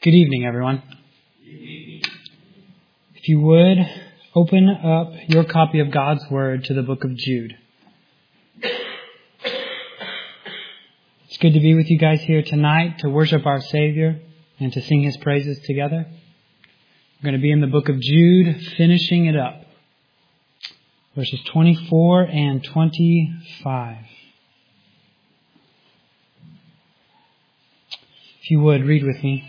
Good evening, everyone. If you would, open up your copy of God's Word to the book of Jude. It's good to be with you guys here tonight to worship our Savior and to sing His praises together. We're going to be in the book of Jude, finishing it up. Verses 24 and 25. If you would, read with me.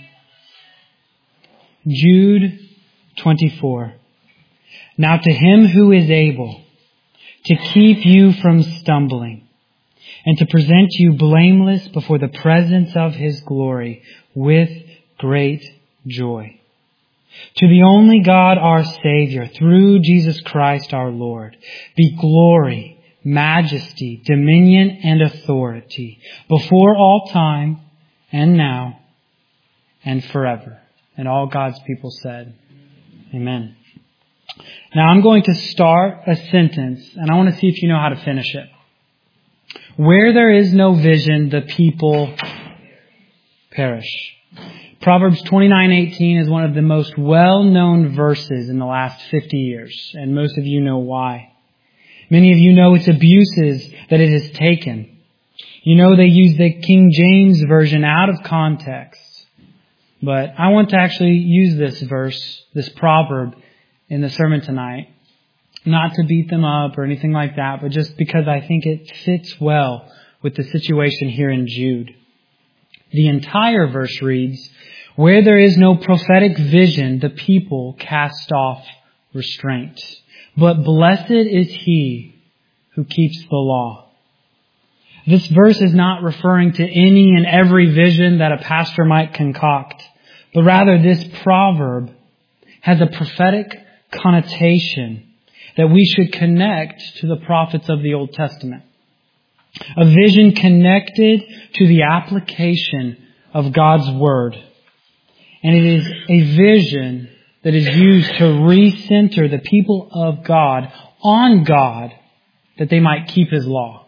Jude 24. Now to Him who is able to keep you from stumbling and to present you blameless before the presence of His glory with great joy. To the only God our Savior, through Jesus Christ our Lord, be glory, majesty, dominion, and authority before all time and now and forever. And all God's people said, Amen. Now I'm going to start a sentence, and I want to see if you know how to finish it. Where there is no vision, the people perish. Proverbs 29:18 is one of the most well-known verses in the last 50 years, and most of you know why. Many of you know its abuses that it has taken. You know they use the King James Version out of context. But I want to actually use this verse, this proverb, in the sermon tonight. Not to beat them up or anything like that, but just because I think it fits well with the situation here in Jude. The entire verse reads, where there is no prophetic vision, the people cast off restraint. But blessed is he who keeps the law. This verse is not referring to any and every vision that a pastor might concoct, but rather this proverb has a prophetic connotation that we should connect to the prophets of the Old Testament. A vision connected to the application of God's Word. And it is a vision that is used to recenter the people of God on God that they might keep His law.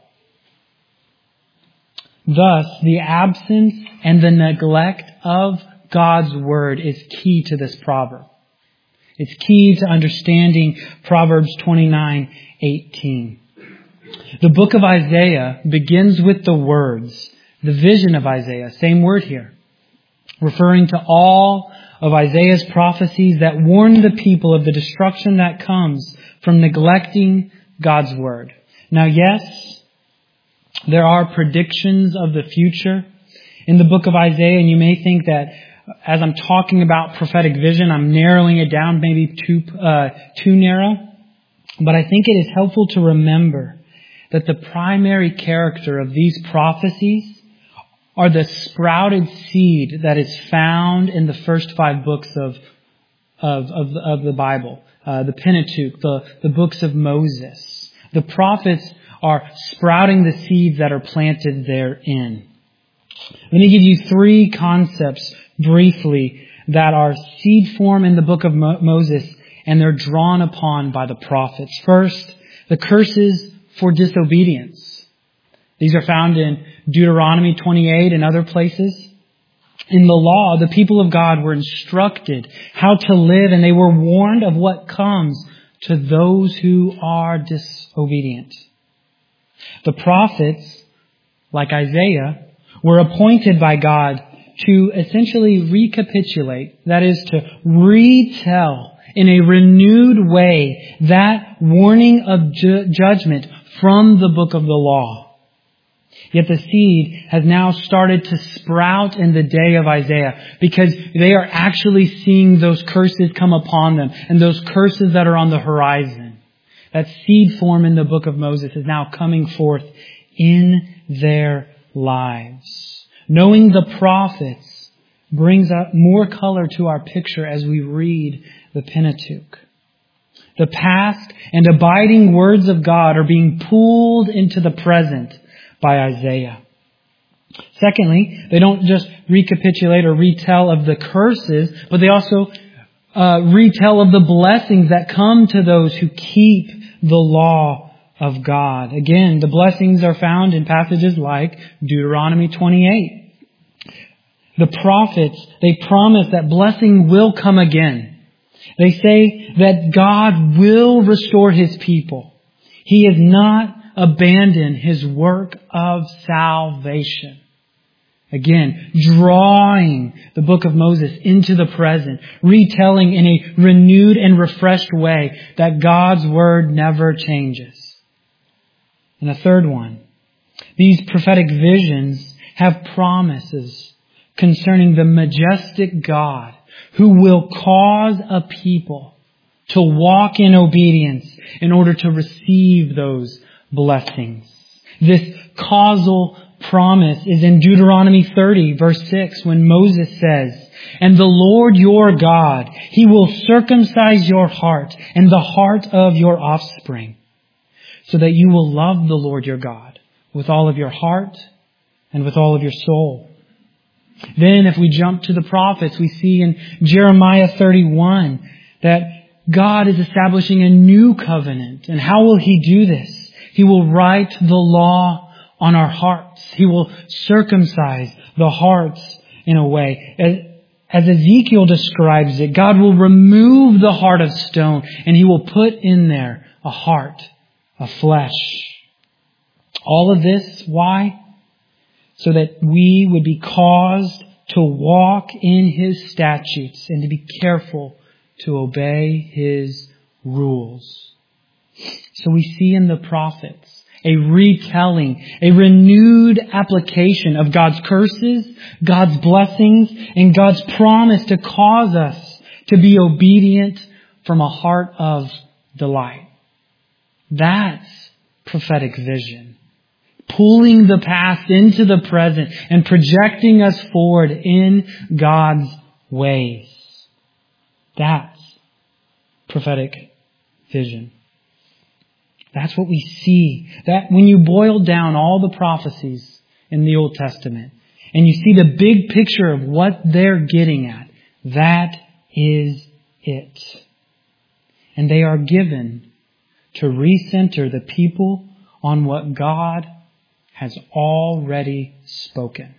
Thus, the absence and the neglect of God's Word is key to this proverb. It's key to understanding Proverbs 29:18. The book of Isaiah begins with the words, the vision of Isaiah, same word here, referring to all of Isaiah's prophecies that warn the people of the destruction that comes from neglecting God's Word. Now, yes, there are predictions of the future in the book of Isaiah, and you may think that as I'm talking about prophetic vision, I'm narrowing it down maybe too narrow. But I think it is helpful to remember that the primary character of these prophecies are the sprouted seed that is found in the first 5 books of the Bible, the Pentateuch, the books of Moses. The prophets are sprouting the seeds that are planted therein. Let me give you 3 concepts briefly that are seed form in the book of Moses, and they're drawn upon by the prophets. First, the curses for disobedience. These are found in Deuteronomy 28 and other places. In the law, the people of God were instructed how to live, and they were warned of what comes to those who are disobedient. The prophets, like Isaiah, were appointed by God to essentially recapitulate, that is to retell in a renewed way that warning of judgment from the book of the law. Yet the seed has now started to sprout in the day of Isaiah because they are actually seeing those curses come upon them and those curses that are on the horizon. That seed form in the book of Moses is now coming forth in their lives. Knowing the prophets brings up more color to our picture as we read the Pentateuch. The past and abiding words of God are being pulled into the present by Isaiah. Secondly, they don't just recapitulate or retell of the curses, but they also retell of the blessings that come to those who keep the law of God. Again, the blessings are found in passages like Deuteronomy 28. The prophets, they promise that blessing will come again. They say that God will restore His people. He has not abandoned His work of salvation. Again, drawing the book of Moses into the present, retelling in a renewed and refreshed way that God's word never changes. And a third one, these prophetic visions have promises concerning the majestic God who will cause a people to walk in obedience in order to receive those blessings. This causal promise is in Deuteronomy 30, verse 6, when Moses says, "And the Lord your God, He will circumcise your heart and the heart of your offspring, so that you will love the Lord your God with all of your heart and with all of your soul." Then if we jump to the prophets, we see in Jeremiah 31 that God is establishing a new covenant. And how will He do this? He will write the law on our hearts. He will circumcise the hearts in a way. As Ezekiel describes it, God will remove the heart of stone and He will put in there a heart of flesh. All of this, why? So that we would be caused to walk in His statutes and to be careful to obey His rules. So we see in the prophets a retelling, a renewed application of God's curses, God's blessings, and God's promise to cause us to be obedient from a heart of delight. That's prophetic vision. Pulling the past into the present and projecting us forward in God's ways. That's prophetic vision. That's what we see. That when you boil down all the prophecies in the Old Testament and you see the big picture of what they're getting at, that is it. And they are given to recenter the people on what God has already spoken.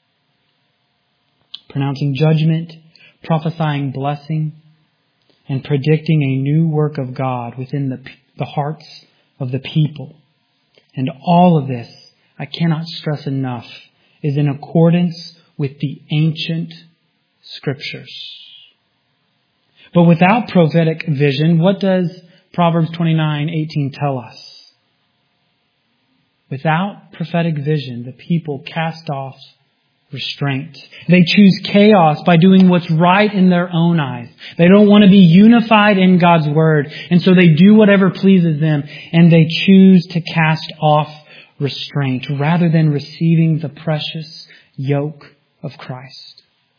Pronouncing judgment, prophesying blessing, and predicting a new work of God within the hearts of the people. And all of this, I cannot stress enough, is in accordance with the ancient Scriptures. But without prophetic vision, what does Proverbs 29:18 tell us? Without prophetic vision, the people cast off restraint. They choose chaos by doing what's right in their own eyes. They don't want to be unified in God's Word. And so they do whatever pleases them. And they choose to cast off restraint rather than receiving the precious yoke of Christ.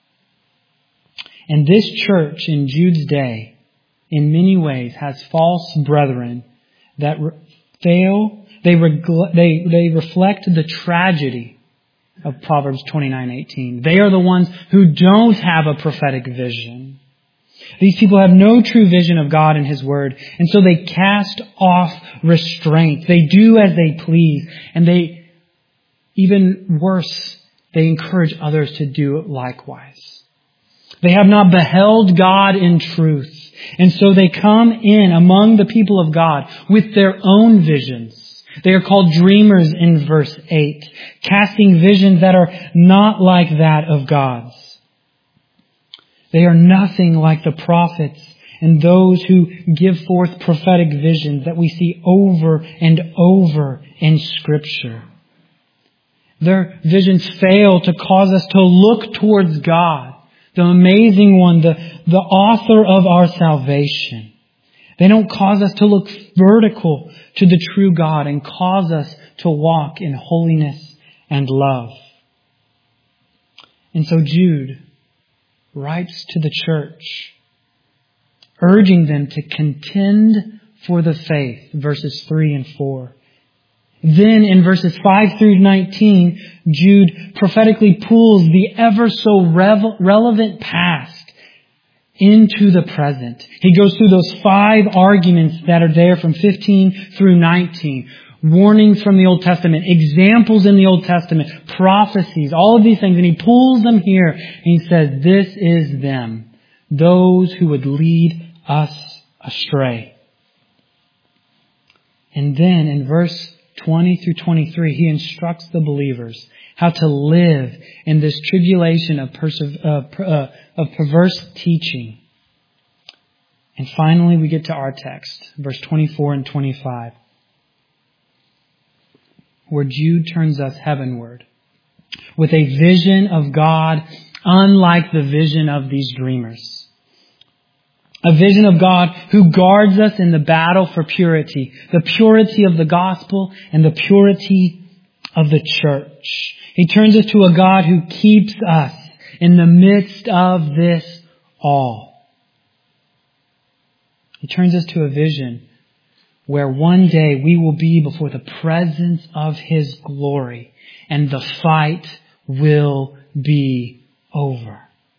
And this church in Jude's day, in many ways, has false brethren that fail. They reflect the tragedy of Proverbs 29:18. They are the ones who don't have a prophetic vision. These people have no true vision of God and His Word, and so they cast off restraint. They do as they please, and they, even worse, they encourage others to do likewise. They have not beheld God in truth, and so they come in among the people of God with their own visions. They are called dreamers in verse 8, casting visions that are not like that of God's. They are nothing like the prophets and those who give forth prophetic visions that we see over and over in Scripture. Their visions fail to cause us to look towards God, the amazing one, the author of our salvation. They don't cause us to look vertical to the true God and cause us to walk in holiness and love. And so Jude writes to the church, urging them to contend for the faith, verses 3 and 4. Then in verses 5 through 19, Jude prophetically pulls the ever so relevant past into the present. He goes through those 5 arguments that are there from 15 through 19, warnings from the Old Testament, examples in the Old Testament, prophecies, all of these things. And he pulls them here and he says, this is them, those who would lead us astray. And then in verse 20 through 23, he instructs the believers how to live in this tribulation of perverse teaching. And finally, we get to our text, verse 24 and 25, where Jude turns us heavenward with a vision of God unlike the vision of these dreamers. A vision of God who guards us in the battle for purity, the purity of the gospel and the purity of the church. He turns us to a God who keeps us in the midst of this all. He turns us to a vision where one day we will be before the presence of His glory and the fight will be over.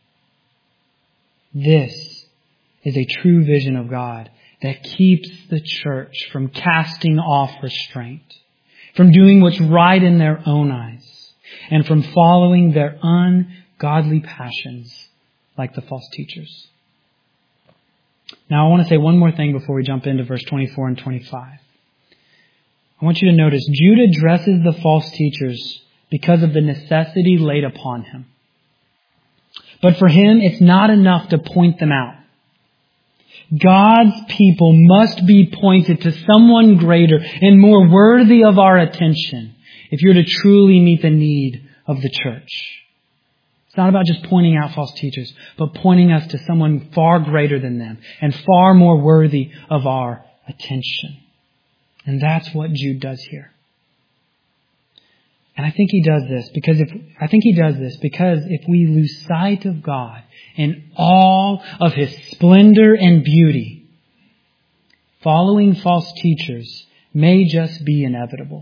This is a true vision of God that keeps the church from casting off restraint, from doing what's right in their own eyes, and from following their ungodly passions like the false teachers. Now I want to say one more thing before we jump into verse 24 and 25. I want you to notice Jude addresses the false teachers because of the necessity laid upon him. But for him, it's not enough to point them out. God's people must be pointed to someone greater and more worthy of our attention if you're to truly meet the need of the church. It's not about just pointing out false teachers, but pointing us to someone far greater than them and far more worthy of our attention. And that's what Jude does here. And I think he does this because if we lose sight of God in all of His splendor and beauty, following false teachers may just be inevitable.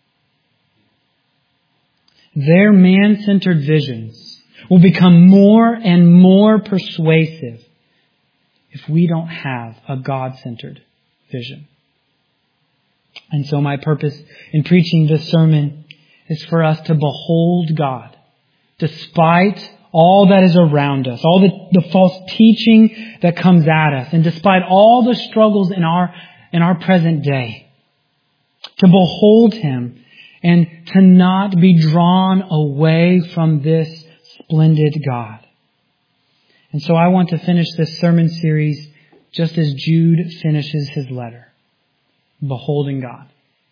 Their man-centered visions will become more and more persuasive if we don't have a God-centered vision. And so my purpose in preaching this sermon is for us to behold God despite all that is around us, all the false teaching that comes at us, and despite all the struggles in our present day, to behold Him and to not be drawn away from this splendid God. And so I want to finish this sermon series just as Jude finishes his letter, beholding God.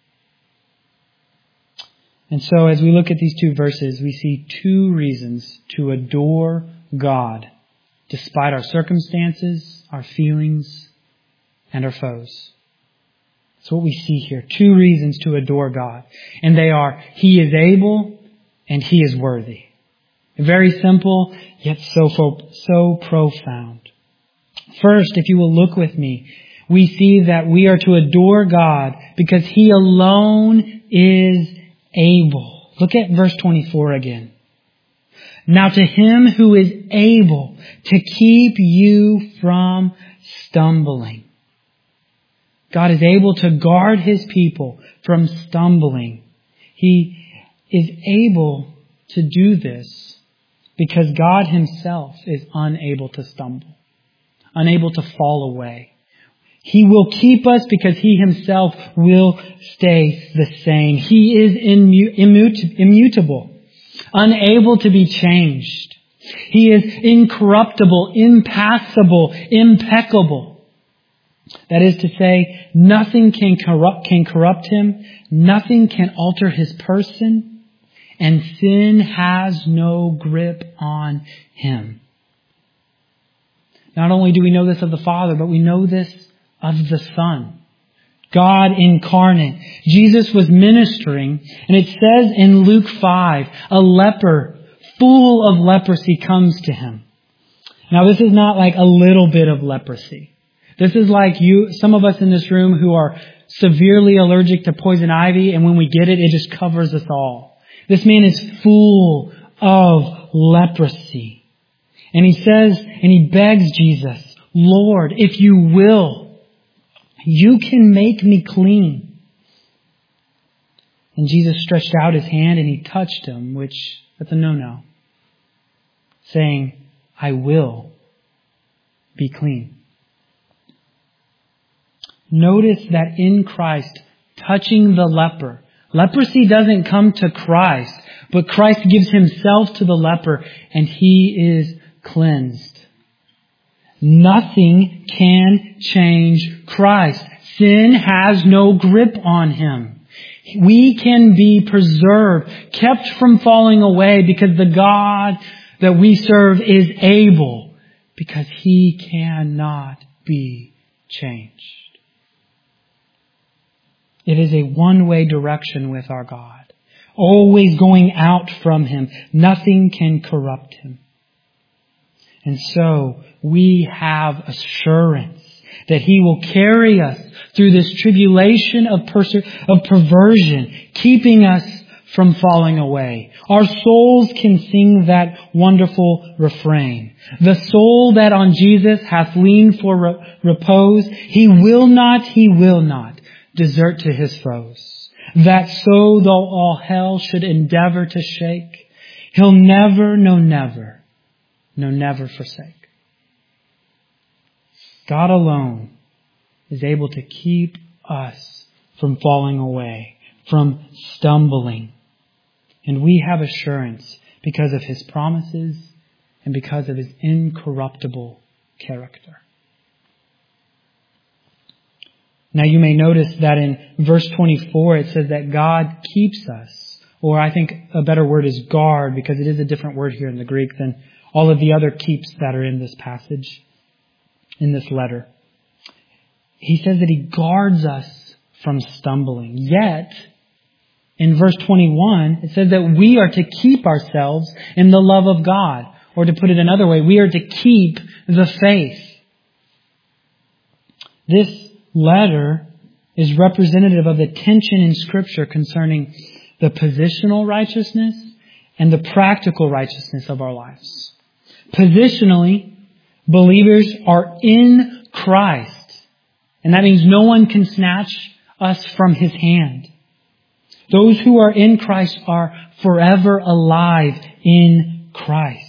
And so as we look at these two verses, we see two reasons to adore God despite our circumstances, our feelings, and our foes. That's what we see here. Two reasons to adore God. And they are, He is able and He is worthy. Very simple, yet so profound. First, if you will look with me, we see that we are to adore God because He alone is able. Look at verse 24 again. Now to Him who is able to keep you from stumbling. God is able to guard His people from stumbling. He is able to do this because God Himself is unable to stumble, unable to fall away. He will keep us because He Himself will stay the same. He is immutable, unable to be changed. He is incorruptible, impassible, impeccable. That is to say, nothing can corrupt Him, nothing can alter His person, and sin has no grip on Him. Not only do we know this of the Father, but we know this of the Son. God incarnate. Jesus was ministering, and it says in Luke 5, a leper full of leprosy comes to Him. Now this is not like a little bit of leprosy. This is like some of us in this room who are severely allergic to poison ivy, and when we get it, it just covers us all. This man is full of leprosy. And he says, and he begs Jesus, Lord, if you will, you can make me clean. And Jesus stretched out his hand and he touched him, which, that's a no-no, saying, I will be clean. Notice that in Christ, touching the leper, leprosy doesn't come to Christ, but Christ gives himself to the leper and he is cleansed. Nothing can change Christ. Sin has no grip on him. We can be preserved, kept from falling away because the God that we serve is able, because he cannot be changed. It is a one-way direction with our God, always going out from him. Nothing can corrupt him. And so we have assurance that he will carry us through this tribulation of perversion, keeping us from falling away. Our souls can sing that wonderful refrain. The soul that on Jesus hath leaned for repose, he will not desert to his foes. That so though all hell should endeavor to shake, he'll never, no never forsake. God alone is able to keep us from falling away, from stumbling. And we have assurance because of his promises and because of his incorruptible character. Now you may notice that in verse 24 it says that God keeps us, or I think a better word is guard, because it is a different word here in the Greek than all of the other keeps that are in this passage, in this letter. He says that he guards us from stumbling. Yet, in verse 21, it says that we are to keep ourselves in the love of God. Or to put it another way, we are to keep the faith. This letter is representative of the tension in Scripture concerning the positional righteousness and the practical righteousness of our lives. Positionally, believers are in Christ. And that means no one can snatch us from his hand. Those who are in Christ are forever alive in Christ.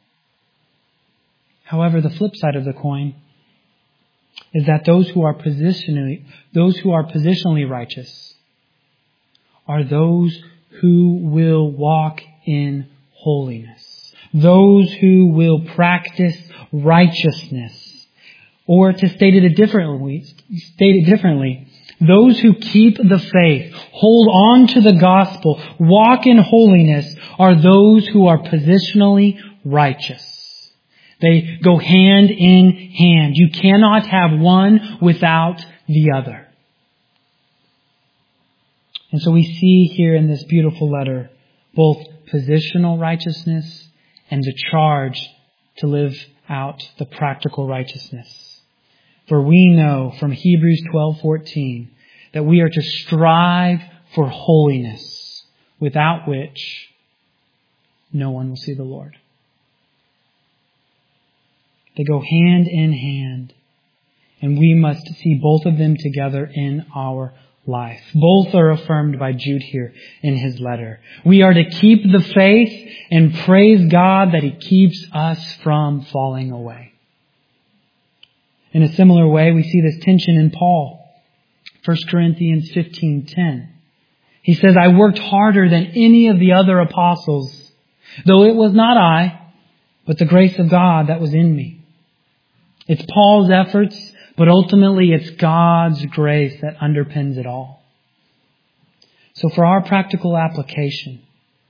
However, the flip side of the coin is that those who are positionally righteous are those who will walk in holiness. Those who will practice righteousness. Or to state it differently, those who keep the faith, hold on to the gospel, walk in holiness, are those who are positionally righteous. They go hand in hand. You cannot have one without the other. And so we see here in this beautiful letter both positional righteousness and the charge to live out the practical righteousness. For we know from Hebrews 12:14 that we are to strive for holiness, without which no one will see the Lord. They go hand in hand, and we must see both of them together in our life. Both are affirmed by Jude here in his letter. We are to keep the faith and praise God that he keeps us from falling away. In a similar way, we see this tension in Paul. 1 Corinthians 15:10. He says, I worked harder than any of the other apostles, though it was not I, but the grace of God that was in me. It's Paul's efforts, but ultimately it's God's grace that underpins it all. So for our practical application,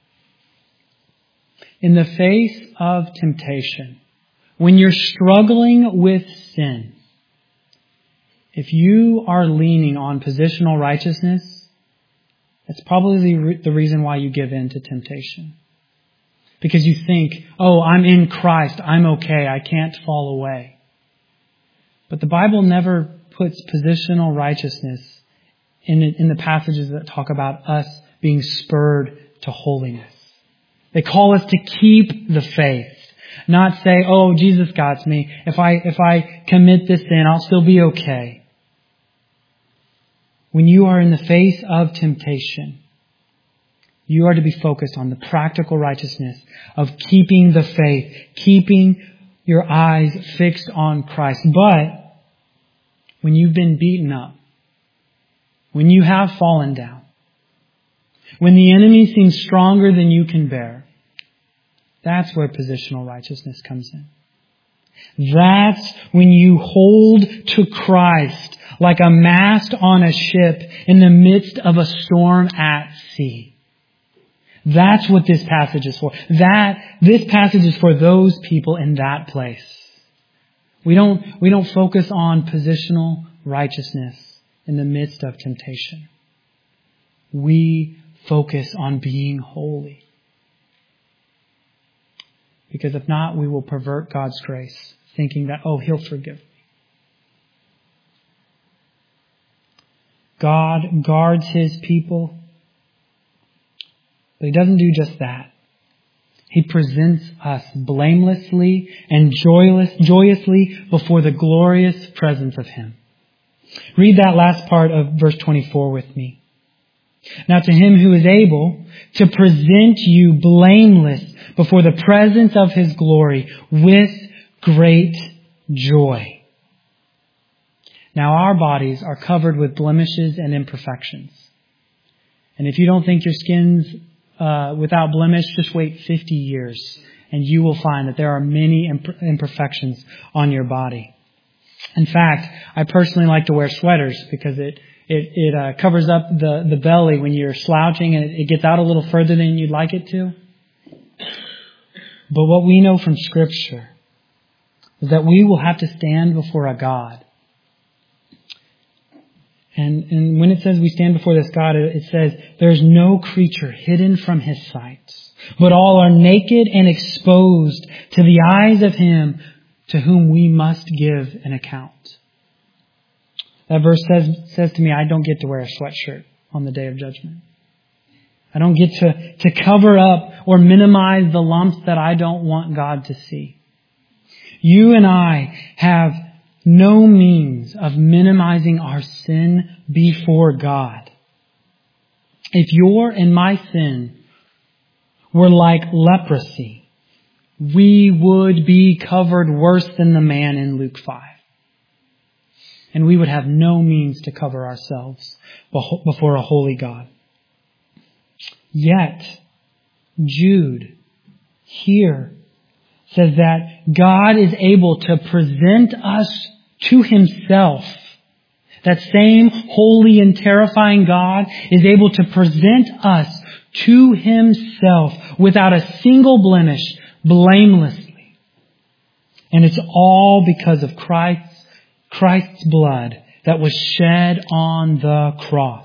in the face of temptation, when you're struggling with sin, if you are leaning on positional righteousness, it's probably the reason why you give in to temptation. Because you think, oh, I'm in Christ, I'm okay, I can't fall away. But the Bible never puts positional righteousness in the passages that talk about us being spurred to holiness. They call us to keep the faith. Not say, oh, Jesus got me. If I commit this sin, I'll still be okay. When you are in the face of temptation, You are to be focused on the practical righteousness of keeping the faith, keeping your eyes fixed on Christ. But when you've been beaten up, when you have fallen down, when the enemy seems stronger than you can bear, that's where positional righteousness comes in. That's when you hold to Christ like a mast on a ship in the midst of a storm at sea. That's what this passage is for. This passage is for those people in that place. We don't focus on positional righteousness in the midst of temptation. We focus on being holy. Because if not, we will pervert God's grace, thinking that, He'll forgive me. God guards His people, but He doesn't do just that. He presents us blamelessly and joyously before the glorious presence of Him. Read that last part of verse 24 with me. Now to Him who is able to present you blameless before the presence of His glory with great joy. Now our bodies are covered with blemishes and imperfections. And if you don't think your skin's without blemish, just wait 50 years and you will find that there are many imperfections on your body. In fact, I personally like to wear sweaters because it covers up the belly when you're slouching and it gets out a little further than you'd like it to. But what we know from Scripture is that we will have to stand before a God. And when it says we stand before this God, it says there's no creature hidden from His sight, but all are naked and exposed to the eyes of Him to whom we must give an account. That verse says to me, I don't get to wear a sweatshirt on the day of judgment. I don't get to cover up or minimize the lumps that I don't want God to see. You and I have no means of minimizing our sin before God. If your and my sin were like leprosy, we would be covered worse than the man in Luke 5. And we would have no means to cover ourselves before a holy God. Yet, Jude here says that God is able to present us to Himself. That same holy and terrifying God is able to present us to Himself without a single blemish, blamelessly. And it's all because of Christ's blood that was shed on the cross.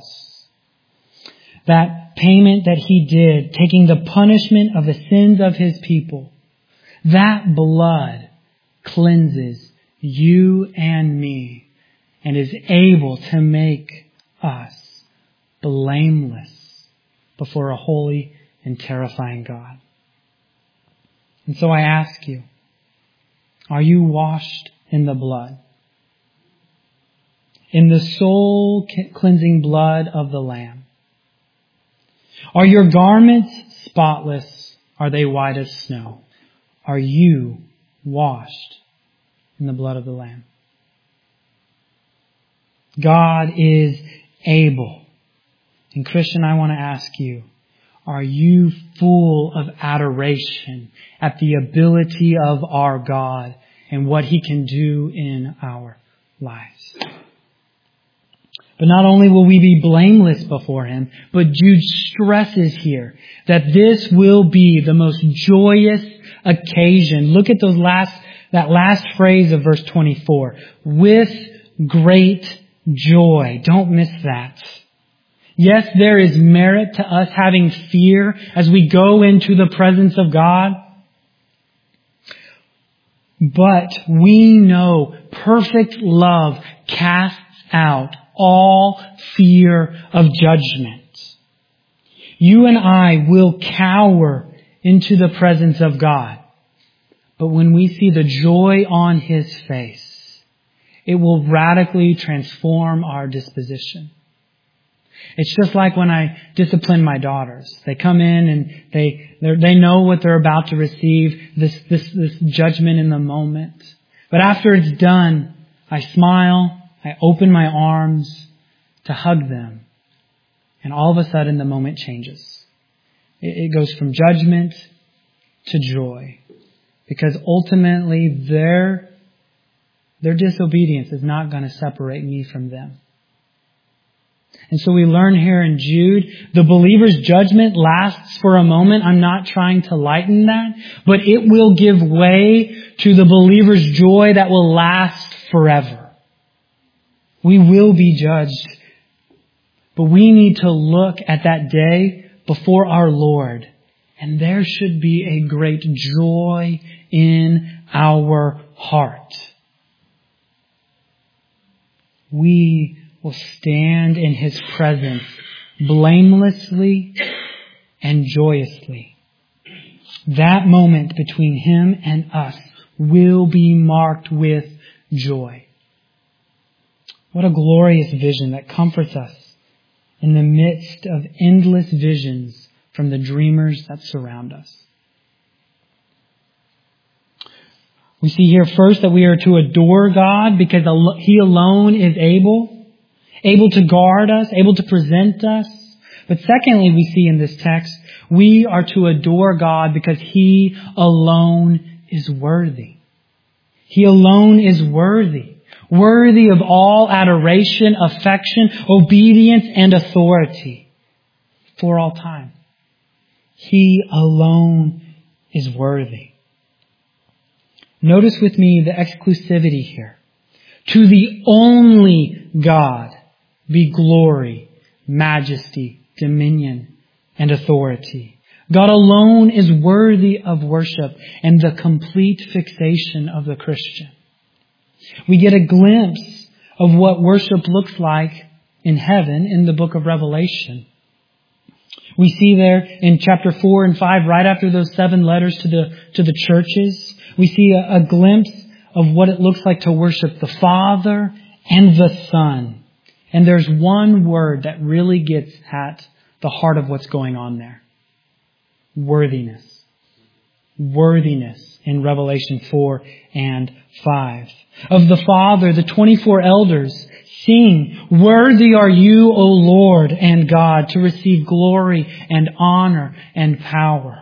That payment that He did, taking the punishment of the sins of His people, that blood cleanses you and me and is able to make us blameless before a holy and terrifying God. And so I ask you, are you washed in the blood? In the soul cleansing blood of the Lamb? Are your garments spotless? Are they white as snow? Are you washed in the blood of the Lamb? God is able. And Christian, I want to ask you, are you full of adoration at the ability of our God and what He can do in our lives? But not only will we be blameless before Him, but Jude stresses here that this will be the most joyous occasion. Look at that last phrase of verse 24. With great joy. Don't miss that. Yes, there is merit to us having fear as we go into the presence of God. But we know perfect love casts out all fear of judgment. You and I will cower into the presence of God. But when we see the joy on His face, it will radically transform our disposition. It's just like when I discipline my daughters. They come in and they know what they're about to receive, this judgment in the moment. But after it's done, I smile, I open my arms to hug them. And all of a sudden the moment changes. It goes from judgment to joy. Because ultimately their disobedience is not going to separate me from them. And so we learn here in Jude, the believer's judgment lasts for a moment. I'm not trying to lighten that, but it will give way to the believer's joy that will last forever. We will be judged, but we need to look at that day before our Lord, and there should be a great joy in our heart. We will stand in His presence blamelessly and joyously. That moment between Him and us will be marked with joy. What a glorious vision that comforts us in the midst of endless visions from the dreamers that surround us. We see here first that we are to adore God because He alone is able to guard us, able to present us. But secondly, we see in this text, we are to adore God because He alone is worthy. He alone is worthy. Worthy of all adoration, affection, obedience, and authority for all time. He alone is worthy. Notice with me the exclusivity here. To the only God be glory, majesty, dominion, and authority. God alone is worthy of worship and the complete fixation of the Christian. We get a glimpse of what worship looks like in heaven in the book of Revelation. We see there in chapter 4 and 5, right after those 7 letters to the churches, we see a glimpse of what it looks like to worship the Father and the Son. And there's one word that really gets at the heart of what's going on there. Worthiness. Worthiness in Revelation 4 and 5. Of the Father, the 24 elders sing, "Worthy are you, O Lord and God, to receive glory and honor and power."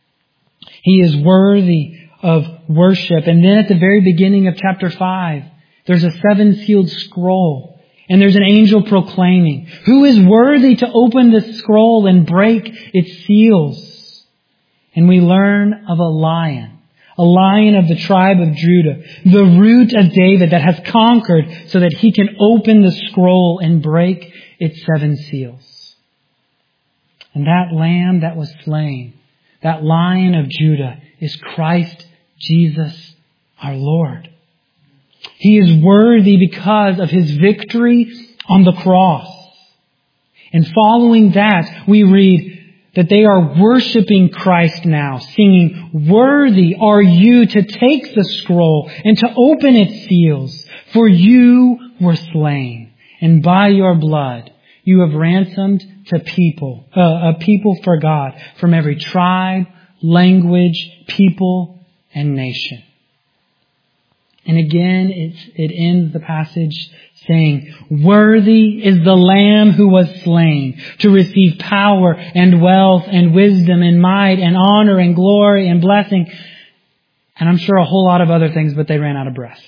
He is worthy of worship. And then at the very beginning of chapter 5, there's a 7-sealed scroll. And there's an angel proclaiming, "Who is worthy to open this scroll and break its seals?" And we learn of a lion of the tribe of Judah, the root of David that has conquered so that he can open the scroll and break its 7 seals. And that lamb that was slain, that Lion of Judah, is Christ Jesus our Lord. He is worthy because of His victory on the cross. And following that, we read that they are worshiping Christ now, singing, "Worthy are you to take the scroll and to open its seals, for you were slain, and by your blood you have ransomed a people for God from every tribe, language, people, and nation." And again, it ends the passage saying, "Worthy is the Lamb who was slain to receive power and wealth and wisdom and might and honor and glory and blessing." And I'm sure a whole lot of other things, but they ran out of breath.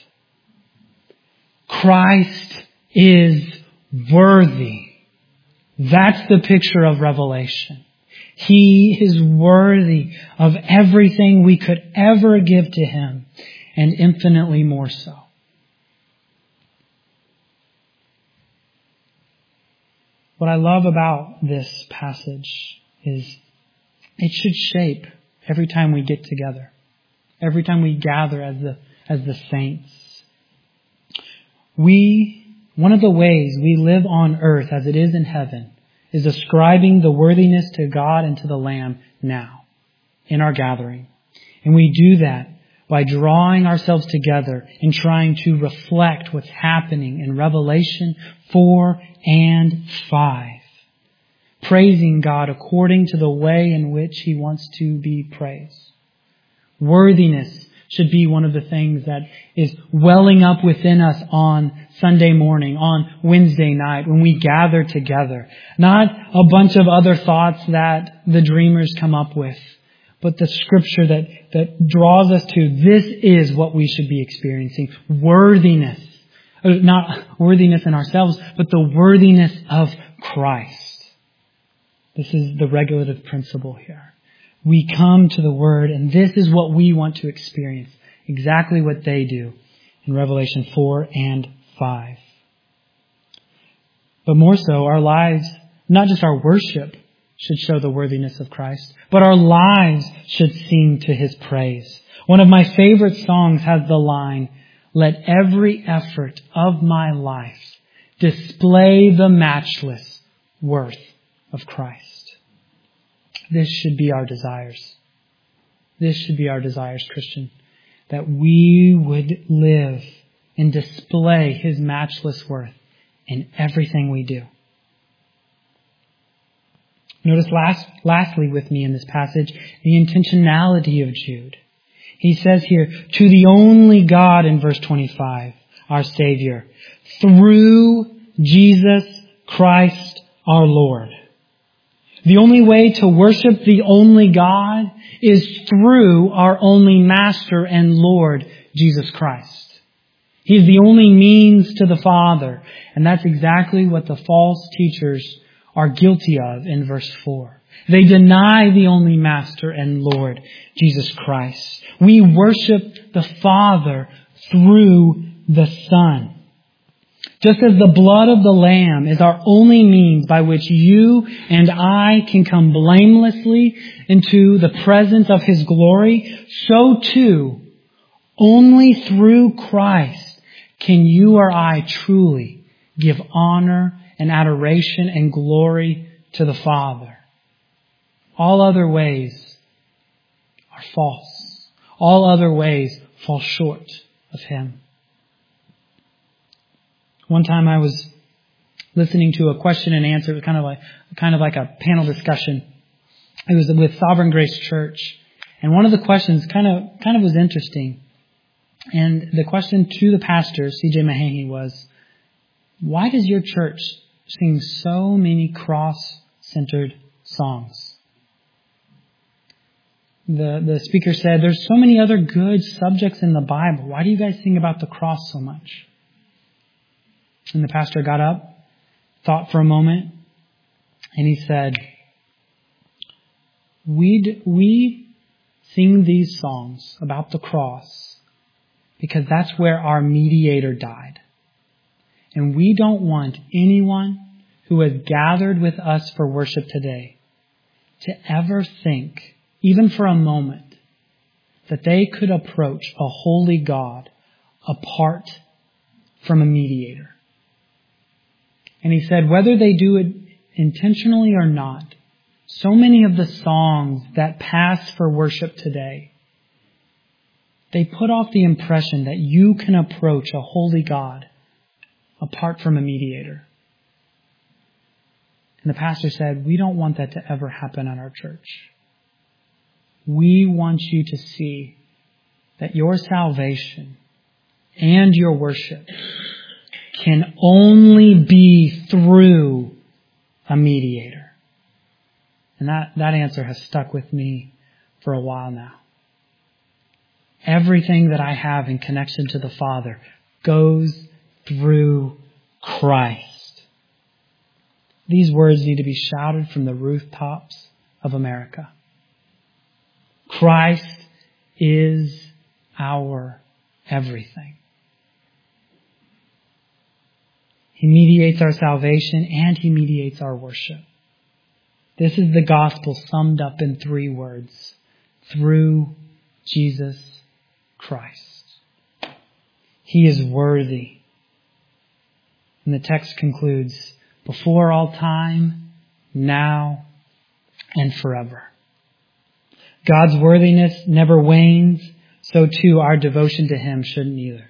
Christ is worthy. That's the picture of Revelation. He is worthy of everything we could ever give to Him, and infinitely more so. What I love about this passage is it should shape every time we get together, every time we gather as the saints. One of the ways we live on earth as it is in heaven is ascribing the worthiness to God and to the Lamb now in our gathering. And we do that by drawing ourselves together and trying to reflect what's happening in Revelation 4 and 5. praising God according to the way in which He wants to be praised. Worthiness should be one of the things that is welling up within us on Sunday morning, on Wednesday night, when we gather together. Not a bunch of other thoughts that the dreamers come up with, but the Scripture that draws us to this is what we should be experiencing. Worthiness. Not worthiness in ourselves, but the worthiness of Christ. This is the regulative principle here. We come to the Word, and this is what we want to experience. Exactly what they do in Revelation 4 and 5. But more so, our lives, not just our worship, should show the worthiness of Christ, but our lives should sing to His praise. One of my favorite songs has the line, "Let every effort of my life display the matchless worth of Christ." This should be our desires. This should be our desires, Christian. That we would live and display His matchless worth in everything we do. Notice lastly with me in this passage, the intentionality of Jude. He says here, to the only God in verse 25, our Savior, through Jesus Christ our Lord. The only way to worship the only God is through our only Master and Lord, Jesus Christ. He is the only means to the Father. And that's exactly what the false teachers are guilty of in verse 4. They deny the only Master and Lord, Jesus Christ. We worship the Father through the Son. Just as the blood of the Lamb is our only means by which you and I can come blamelessly into the presence of His glory, so too, only through Christ can you or I truly give honor and adoration and glory to the Father. All other ways are false. All other ways fall short of Him. One time I was listening to a question and answer. It was kind of like a panel discussion. It was with Sovereign Grace Church. And one of the questions kind of was interesting. And the question to the pastor, C.J. Mahaney, was, why does your church sing so many cross-centered songs? The speaker said, there's so many other good subjects in the Bible. Why do you guys sing about the cross so much? And the pastor got up, thought for a moment, and he said, we sing these songs about the cross because that's where our mediator died. And we don't want anyone who has gathered with us for worship today to ever think, even for a moment, that they could approach a holy God apart from a mediator. And he said, whether they do it intentionally or not, so many of the songs that pass for worship today, they put off the impression that you can approach a holy God apart from a mediator. And the pastor said, we don't want that to ever happen at our church. We want you to see that your salvation and your worship can only be through a mediator. And that answer has stuck with me for a while now. Everything that I have in connection to the Father goes through Christ. These words need to be shouted from the rooftops of America. Christ is our everything. He mediates our salvation and He mediates our worship. This is the gospel summed up in 3 words. Through Jesus Christ. He is worthy. And the text concludes, before all time, now, and forever. God's worthiness never wanes, so too our devotion to Him shouldn't either.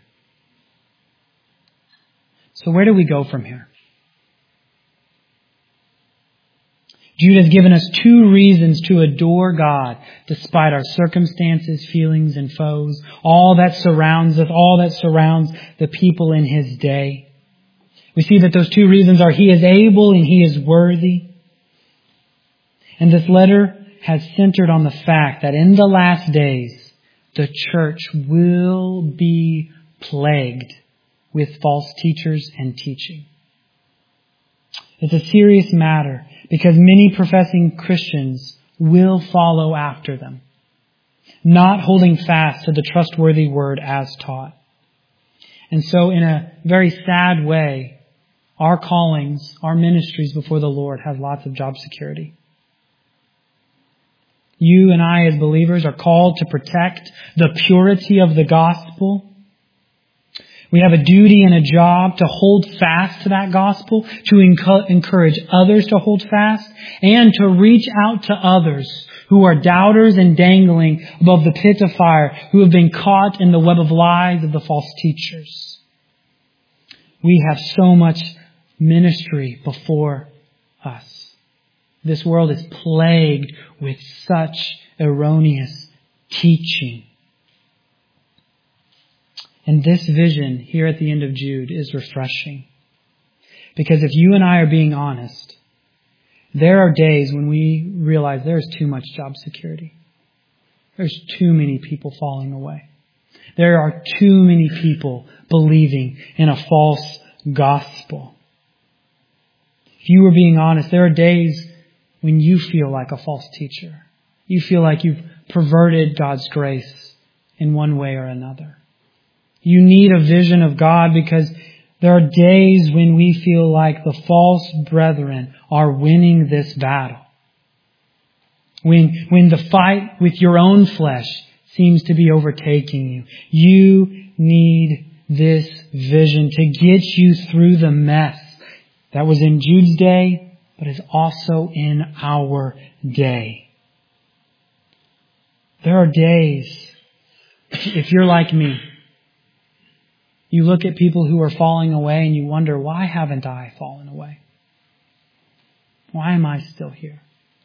So where do we go from here? Jude has given us 2 reasons to adore God despite our circumstances, feelings, and foes, all that surrounds us, all that surrounds the people in his day. We see that those 2 reasons are he is able and he is worthy. And this letter has centered on the fact that in the last days, the church will be plagued with false teachers and teaching. It's a serious matter because many professing Christians will follow after them, not holding fast to the trustworthy word as taught. And so in a very sad way, our callings, our ministries before the Lord have lots of job security. You and I as believers are called to protect the purity of the gospel. We have a duty and a job to hold fast to that gospel, to encourage others to hold fast, and to reach out to others who are doubters and dangling above the pit of fire, who have been caught in the web of lies of the false teachers. We have so much ministry before us. This world is plagued with such erroneous teaching. And this vision here at the end of Jude is refreshing. Because if you and I are being honest, there are days when we realize there's too much job security. There's too many people falling away. There are too many people believing in a false gospel. If you were being honest, there are days when you feel like a false teacher. You feel like you've perverted God's grace in one way or another. You need a vision of God because there are days when we feel like the false brethren are winning this battle. When the fight with your own flesh seems to be overtaking you. You need this vision to get you through the mess that was in Jude's day, but is also in our day. There are days, if you're like me, you look at people who are falling away and you wonder, why haven't I fallen away? Why am I still here?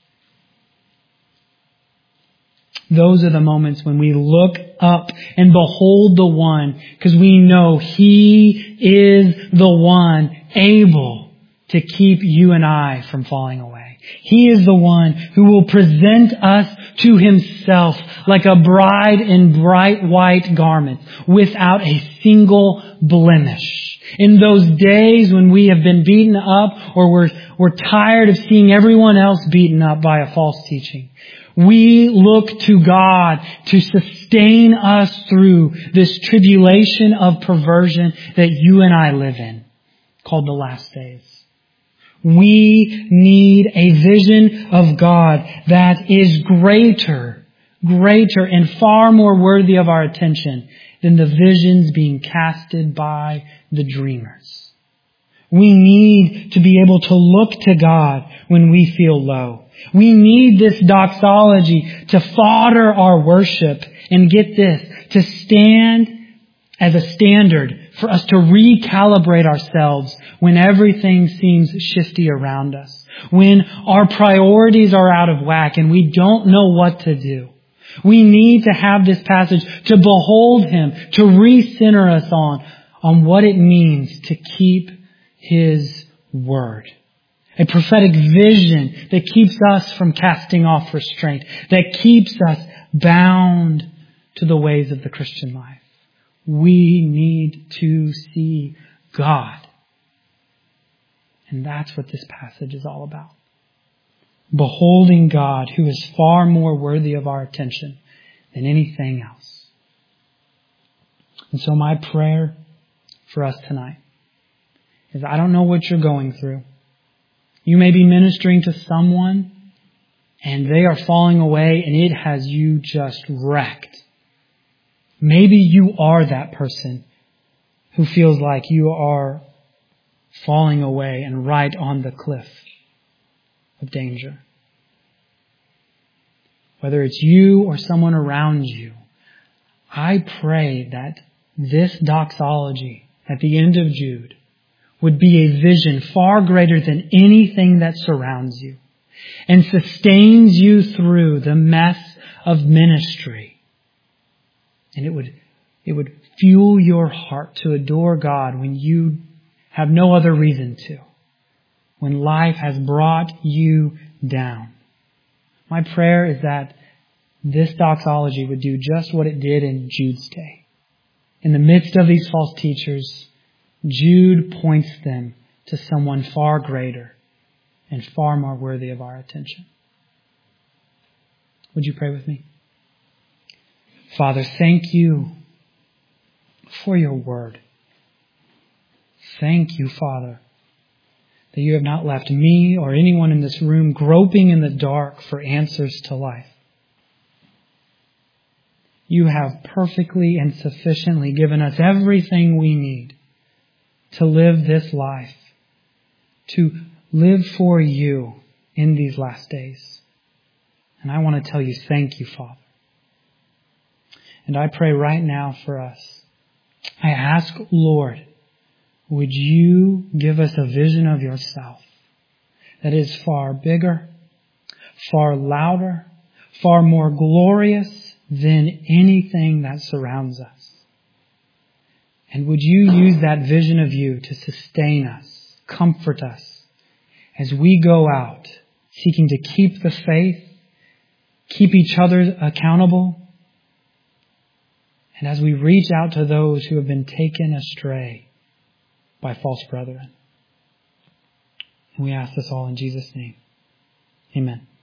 Those are the moments when we look up and behold the one, because we know He is the one able to keep you and I from falling away. He is the one who will present us to Himself like a bride in bright white garments without a single blemish. In those days when we have been beaten up or we're tired of seeing everyone else beaten up by a false teaching, we look to God to sustain us through this tribulation of perversion that you and I live in, called the last days. We need a vision of God that is greater and far more worthy of our attention than the visions being casted by the dreamers. We need to be able to look to God when we feel low. We need this doxology to fodder our worship and get this, to stand as a standard for us to recalibrate ourselves when everything seems shifty around us. When our priorities are out of whack and we don't know what to do. We need to have this passage to behold Him, to recenter us on what it means to keep His word. A prophetic vision that keeps us from casting off restraint, that keeps us bound to the ways of the Christian life. We need to see God. And that's what this passage is all about. Beholding God, who is far more worthy of our attention than anything else. And so my prayer for us tonight is, I don't know what you're going through. You may be ministering to someone and they are falling away and it has you just wrecked. Maybe you are that person who feels like you are falling away and right on the cliff of danger. Whether it's you or someone around you, I pray that this doxology at the end of Jude would be a vision far greater than anything that surrounds you. and sustains you through the mess of ministry. And it would fuel your heart to adore God when you have no other reason to, when life has brought you down. My prayer is that this doxology would do just what it did in Jude's day. In the midst of these false teachers, Jude points them to someone far greater and far more worthy of our attention. Would you pray with me? Father, thank you for your word. Thank you, Father, that you have not left me or anyone in this room groping in the dark for answers to life. You have perfectly and sufficiently given us everything we need to live this life, to live for you in these last days. And I want to tell you, thank you, Father. And I pray right now for us. I ask, Lord, would you give us a vision of yourself that is far bigger, far louder, far more glorious than anything that surrounds us. And would you use that vision of you to sustain us, comfort us, as we go out seeking to keep the faith, keep each other accountable, and as we reach out to those who have been taken astray by false brethren. And we ask this all in Jesus' name. Amen.